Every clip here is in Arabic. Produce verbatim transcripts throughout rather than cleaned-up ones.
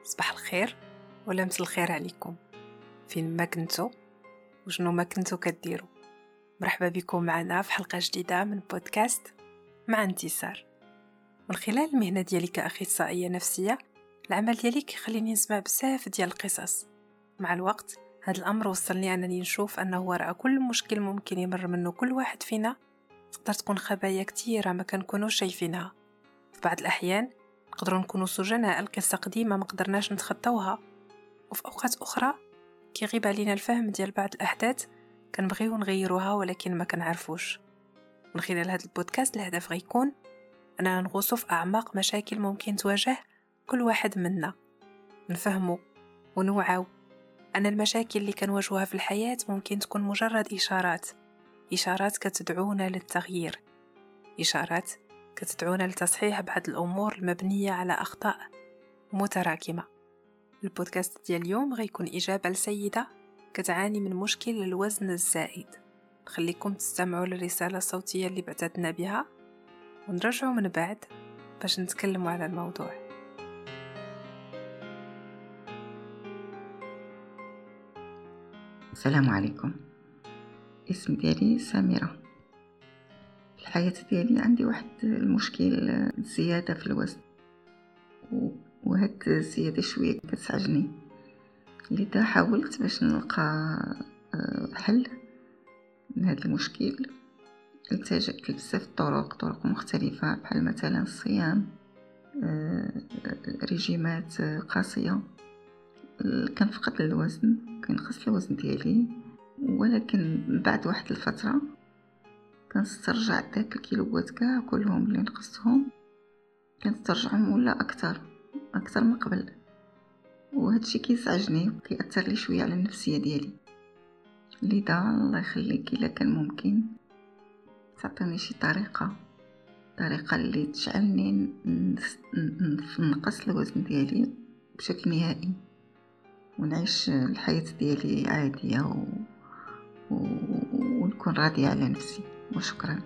صباح الخير ولا مساء الخير عليكم، فين ما كنتو وشنو ما كنتو كديروا. مرحبا بكم معنا في حلقة جديدة من بودكاست مع انتصار. من خلال المهنة ديالي كأخصائية نفسية، العمل ديالي كيخليني نسمع بزاف ديال القصص. مع الوقت هذا الأمر وصلني أنني نشوف أنه وراء كل مشكل ممكن يمر منه كل واحد فينا تقدر تكون خبايا كتيرة ما كنكونوش شايفينها. في بعض الأحيان نقدروا نكونوا سجناء القصة قديمة ما قدرناش نتخطوها، وفي أوقات أخرى كيغيب علينا الفهم ديال بعض الأحداث كنبغيو نغيروها ولكن ما كنعرفوش. من خلال هذا البودكاست الهدف غيكون أننا نغوصوا في أعماق مشاكل ممكن تواجه كل واحد منا، نفهموا ونوعوا أن المشاكل اللي كنواجهوها في الحياة ممكن تكون مجرد إشارات إشارات كتدعونا للتغيير، إشارات كتدعونا لتصحيح بعض الأمور المبنية على أخطاء متراكمة. البودكاست ديال اليوم غيكون إجابة لسيدة كتعاني من مشكل الوزن الزائد. نخليكم تستمعوا للرسالة الصوتية اللي بعثتنا بها ونرجعوا من بعد باش نتكلموا على الموضوع. السلام عليكم، اسم ديالي سميرة. في الحياة ديالي عندي واحد المشكل زيادة في الوزن، وهاد الزيادة شوية كتسعجني، لذا حاولت باش نلقى حل لهذا المشكل. التجأت لبزاف الطرق طرق مختلفة، بحال مثلا الصيام، ريجيمات قاسية. كنفقد الوزن، كنقص الوزن ديالي، ولكن بعد واحد الفترة كنسترجع داك الكيلوات كاع كلهم اللي نقصتهم، كنسترجعهم ولا اكثر اكثر من قبل. وهذا الشيء كيزعجني وكيأثر لي شويه على النفسيه ديالي. لذا الله يخليك الا كان ممكن تعطيني شي طريقه طريقه اللي تجعلني نقص الوزن ديالي بشكل نهائي ونعيش الحياه ديالي عاديه و... و... ونكون راضيه على نفسي. وشكرا.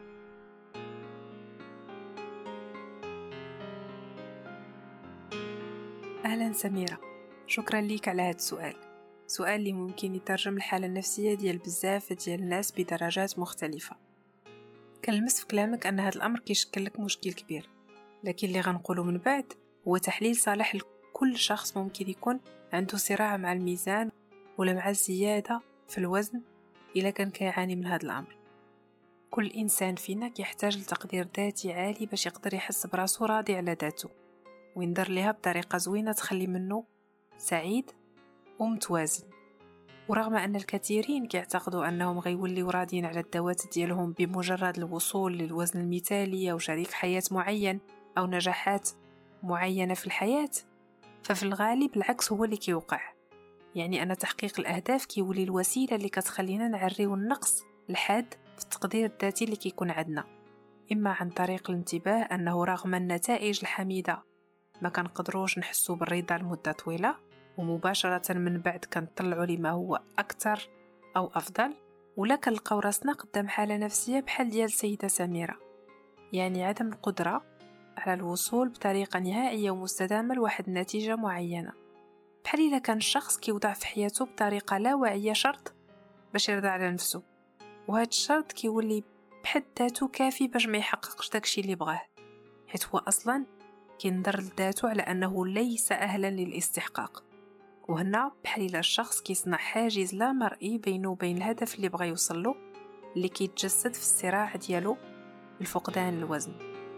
أهلا سميرة، شكرا ليك على هذا السؤال. سؤال اللي ممكن يترجم الحالة النفسية ديال بزاف ديال الناس بدرجات مختلفة. كنلمس في كلامك أن هذا الأمر كيشكل لك مشكل كبير، لكن اللي غنقوله من بعد هو تحليل صالح لكل شخص ممكن يكون عنده صراع مع الميزان ولا مع الزيادة في الوزن إلا كان كيعاني من هذا الأمر. كل إنسان فينا كيحتاج لتقدير ذاتي عالي باش يقدر يحس براسو راضي على ذاته ويندر ليها بطريقة زوينة تخلي منه سعيد ومتوازن. ورغم أن الكثيرين كيعتقدوا أنهم غيوليو راضين على الذوات ديالهم بمجرد الوصول للوزن المثالي أو شريك حياة معين أو نجاحات معينة في الحياة، ففي الغالب العكس هو اللي كيوقع. يعني أن تحقيق الأهداف كيولي الوسيلة اللي كتخلينا نعريو النقص الحاد في التقدير الذاتي اللي كيكون عندنا، إما عن طريق الانتباه أنه رغم النتائج الحميدة ما كنقدروش نحسو بالرضا لمدة طويلة، ومباشرة من بعد كنطلعوا لما هو أكثر أو أفضل، ولا كنلقاو راسنا قدام حالة نفسية بحال ديال السيدة سميرة، يعني عدم القدرة على الوصول بطريقة نهائية ومستدامة لواحد النتيجة معينة. بحال إذا كان الشخص كيوضع في حياته بطريقة لا واعية شرط باش يرضى على نفسه، وهذا الشرط كيولي بحد ذاته كافي باش ما يحققش داكشي اللي بغاه، حيت هو أصلا كينظر لذاته على أنه ليس أهلا للاستحقاق. وهنا بحال إلا الشخص كيصنع حاجز لا مرئي بينه وبين الهدف اللي بغى يوصله، اللي كيتجسد في الصراع ديالو الفقدان الوزن.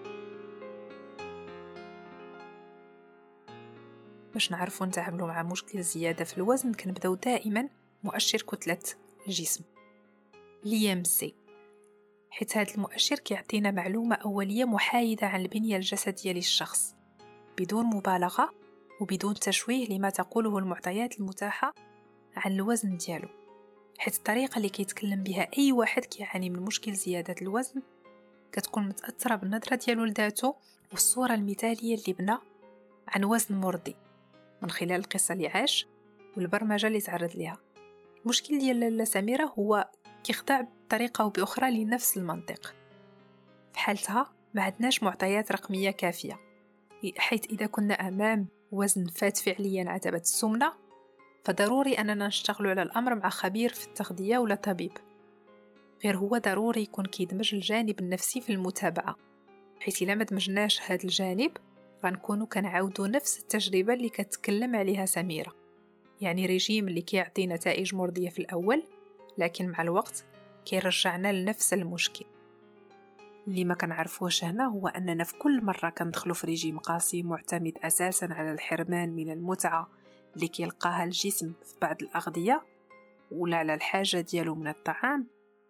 باش نعرفوا نتعاملوا مع مشكل الزيادة في الوزن كنبداو دائما مؤشر كتلة الجسم الإي إم سي، حيت هذا المؤشر كيعطينا معلومة أولية محايدة عن البنية الجسدية للشخص بدون مبالغة وبدون تشويه لما تقوله المعطيات المتاحة عن الوزن ديالو. حيت الطريقة اللي كيتكلم بها أي واحد كيعاني من مشكل زيادة الوزن كتكون متأثرة بالنظرة ديالو لذاته والصورة المثالية اللي بنى عن وزن مرضي من خلال القصة اللي عاش والبرمجة اللي تعرض لها. المشكل ديال لاله سميرة هو كيخضع بطريقة أو بأخرى لنفس المنطق. في حالتها ما عندناش معطيات رقمية كافية، حيث إذا كنا أمام وزن فات فعليا عتبة السمنة، فضروري أننا نشتغل على الأمر مع خبير في التغذية ولا طبيب. غير هو ضروري يكون كيدمج الجانب النفسي في المتابعة، حيث إلا ما دمجناش هذا الجانب غنكونوا كنعاودوا نفس التجربة اللي كتكلم عليها سميرة، يعني ريجيم اللي كيعطي نتائج مرضية في الأول، لكن مع الوقت كيرجعنا لنفس المشكل. اللي ما كنعرفوش هنا هو أننا في كل مرة كندخلوا في ريجيم قاسي معتمد أساسا على الحرمان من المتعة اللي كيلقاها الجسم في بعض الأغذية ولا على الحاجة ديالو من الطعام،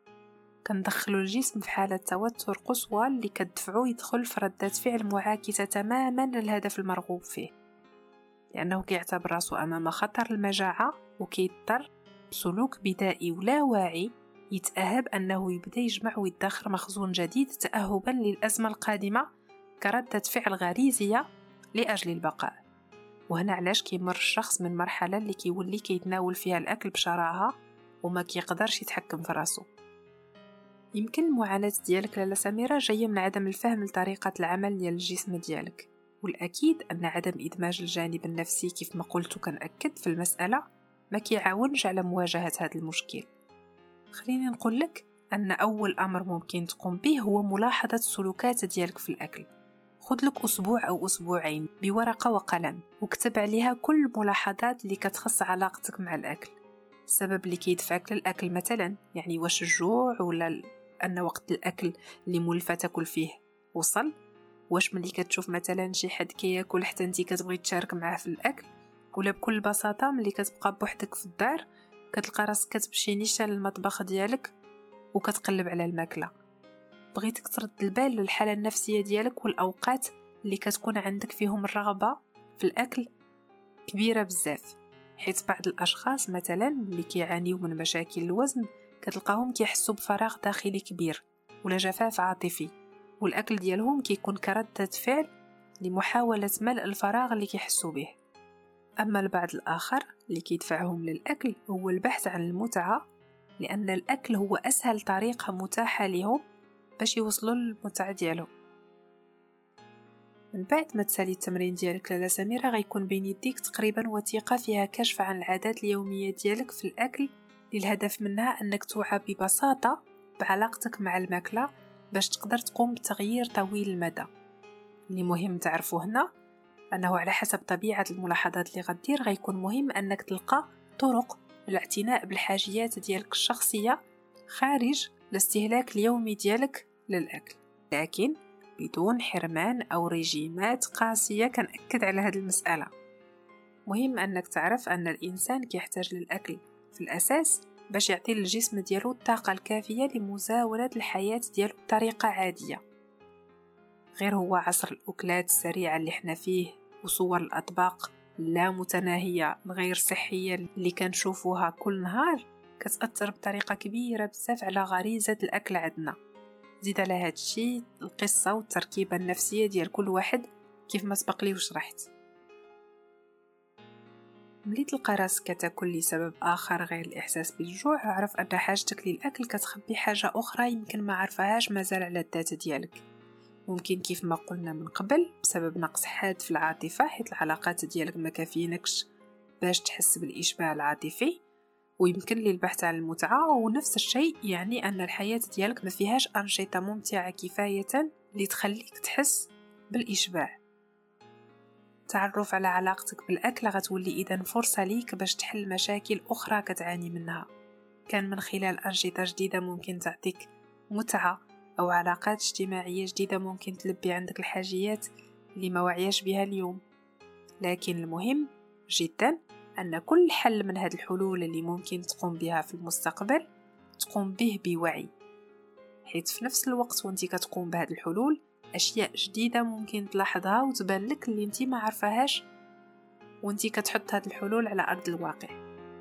كندخلوا الجسم في حالة توتر قصوى اللي كتدفعو يدخل في ردة فعل معاكسة تماما للهدف المرغوب فيه، لأنه كيعتبر راسو أمام خطر المجاعة وكيضطر بسلوك بدائي ولا واعي يتأهب أنه يبدأ يجمع ويدخر مخزون جديد تأهبا للأزمة القادمة كردة فعل غريزية لأجل البقاء. وهنا علاش كيمر الشخص من مرحلة اللي كيولي كيتناول فيها الأكل بشراهة وما كيقدرش يتحكم في راسه. يمكن المعاناة ديالك لاله سميرة جاية من عدم الفهم لطريقة العمل ديال الجسم ديالك، والأكيد أن عدم إدماج الجانب النفسي كيف ما قلت كنأكد في المسألة ما كيعاونش على مواجهة هذا المشكل. خليني نقول لك أن أول أمر ممكن تقوم به هو ملاحظة السلوكات ديالك في الأكل. خذ لك أسبوع أو أسبوعين بورقة وقلم وكتب عليها كل الملاحظات اللي كتخص علاقتك مع الأكل، السبب اللي كيدفعك للأكل مثلا، يعني واش الجوع ولا أن وقت الأكل اللي مولفة تاكل فيه وصل، واش ملي كتشوف مثلا شي حد كياكل حتى انتي كتبغي تشارك معاه في الأكل، ولا بكل بساطة ملي كتبقى بوحدك في الدار كتلقى راسك كتمشي نيشان للمطبخ ديالك وكتقلب على الماكلة. بغيتك ترد البال للحالة النفسية ديالك والأوقات اللي كتكون عندك فيهم الرغبة في الأكل كبيرة بزاف، حيث بعض الأشخاص مثلا اللي كيعانيوا من مشاكل الوزن كتلقاهم كيحسوا بفراغ داخلي كبير ولا جفاف عاطفي، والأكل ديالهم كيكون كردة فعل لمحاولة ملء الفراغ اللي كيحسوا به. أما البعض الآخر اللي كيدفعهم للأكل هو البحث عن المتعة، لأن الأكل هو أسهل طريقة متاحة لهم باش يوصلوا للمتعة ديالهم. من بعد ما تسالي التمرين ديالك لاله سميرة غيكون بين يديك تقريبا وثيقة فيها كشف عن العادات اليومية ديالك في الأكل، للهدف منها أنك توعى ببساطة بعلاقتك مع الماكلة باش تقدر تقوم بتغيير طويل المدى. اللي مهم تعرفه هنا أنه على حسب طبيعة الملاحظات اللي غدير غيكون مهم أنك تلقى طرق الاعتناء بالحاجيات ديالك الشخصية خارج الاستهلاك اليومي ديالك للأكل، لكن بدون حرمان أو ريجيمات قاسية. كنأكد على هذه المسألة. مهم أنك تعرف أن الإنسان كيحتاج للأكل في الأساس باش يعطي للجسم ديالو الطاقة الكافية لمزاولة الحياة ديالو بطريقة عادية. غير هو عصر الأكلات السريعة اللي احنا فيه وصور الأطباق لا متناهية الغير صحية اللي كنشوفوها كل نهار كتأثر بطريقة كبيرة بزاف على غريزة الأكل عندنا. زيد على هاد الشيء القصة والتركيبة النفسية ديال كل واحد كيف ما سبق لي وشرحت. ملي تلقى راسك كتاكل لسبب آخر غير الإحساس بالجوع، اعرف أن حاجتك للأكل كتخبي حاجة أخرى يمكن ما عرفهاش مازال على الذات ديالك. ممكن كيف ما قلنا من قبل بسبب نقص حاد في العاطفة، حيث العلاقات ديالك ما كافيينكش باش تحس بالإشباع العاطفي، ويمكن للبحث عن المتعة، ونفس الشيء يعني أن الحياة ديالك ما فيهاش أنشطة ممتعة كفاية لتخليك تحس بالإشباع. تعرف على علاقتك بالأكل غتولي إذن فرصة ليك باش تحل مشاكل أخرى كتعاني منها، كان من خلال أنشطة جديدة ممكن تعطيك متعة أو علاقات اجتماعية جديدة ممكن تلبي عندك الحاجيات اللي ما وعياش بها اليوم. لكن المهم جدا أن كل حل من هذه الحلول اللي ممكن تقوم بها في المستقبل تقوم به بوعي، حيث في نفس الوقت وانتي كتقوم بهذه الحلول أشياء جديدة ممكن تلاحظها وتبان لك اللي انتي ما عارفاهاش وانتي كتحط هذه الحلول على أرض الواقع.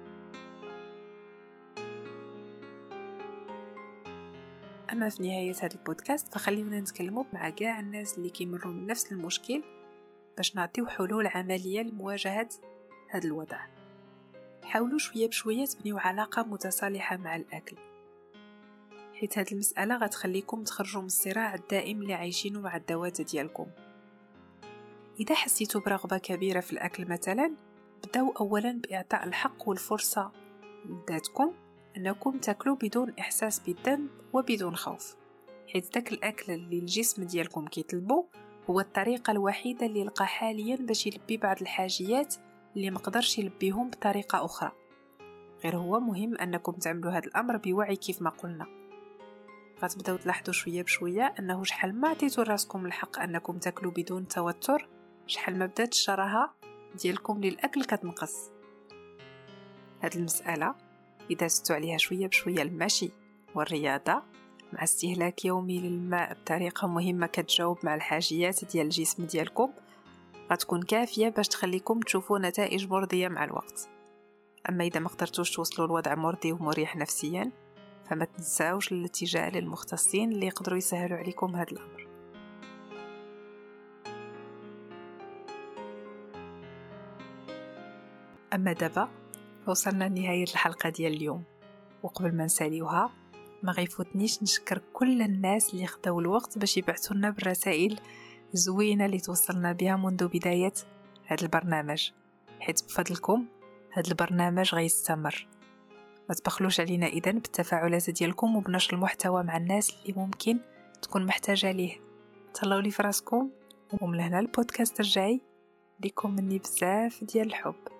أما في نهاية هذا البودكاست فخلينا نتكلموا مع جاع الناس اللي كيمروا من نفس المشكل باش نعطيو حلول عملية لمواجهة هذا الوضع. حاولوا شوية بشوية تبنيو علاقة متصالحة مع الأكل، حيث هذه المسألة غتخليكم تخرجوا من الصراع الدائم اللي عايشينه مع الذوات ديالكم. إذا حسيتوا برغبة كبيرة في الأكل مثلا، بداو أولا بإعطاء الحق والفرصة لذاتكم أنكم تاكلوا بدون إحساس بالذنب وبدون خوف، حيث ذاك الأكل اللي الجسم ديالكم كيطلبو هو الطريقة الوحيدة اللي لقى حاليا باش يلبي بعض الحاجيات اللي مقدرش يلبيهم بطريقة أخرى. غير هو مهم أنكم تعملوا هذا الأمر بوعي كيف ما قلنا. غتبداو تلاحظوا شوية بشوية أنه شحال ما عطيتوا راسكم الحق أنكم تاكلوا بدون توتر، شحال ما بدات الشراهة ديالكم للأكل كتنقص. هاد المسألة إذا زدتوا عليها شوية بشوية المشي والرياضة مع استهلاك يومي للماء بطريقة مهمة كتجاوب مع الحاجيات ديال الجسم ديالكم، غتكون كافية باش تخليكم تشوفوا نتائج مرضية مع الوقت. أما إذا ما قدرتوش توصلوا لوضع مرضي ومريح نفسيا، فما تنساوش الاتجاه للمختصين اللي يقدروا يسهلوا عليكم هذا الأمر. أما دابا وصلنا لنهاية الحلقة ديال اليوم، وقبل ما نساليوها ما غيفوتنيش نشكر كل الناس اللي خداو الوقت باش يبعثوا لنا بالرسائل زوينة اللي توصلنا بها منذ بداية هذا البرنامج، حيث بفضلكم هذا البرنامج غيستمر. ما تبخلوش علينا إذن بالتفاعلات ديالكم وبنشر المحتوى مع الناس اللي ممكن تكون محتاجة ليه. تهلاو لي فراسكم، ومن هنا البودكاست الجاي ليكم مني بزاف ديال الحب.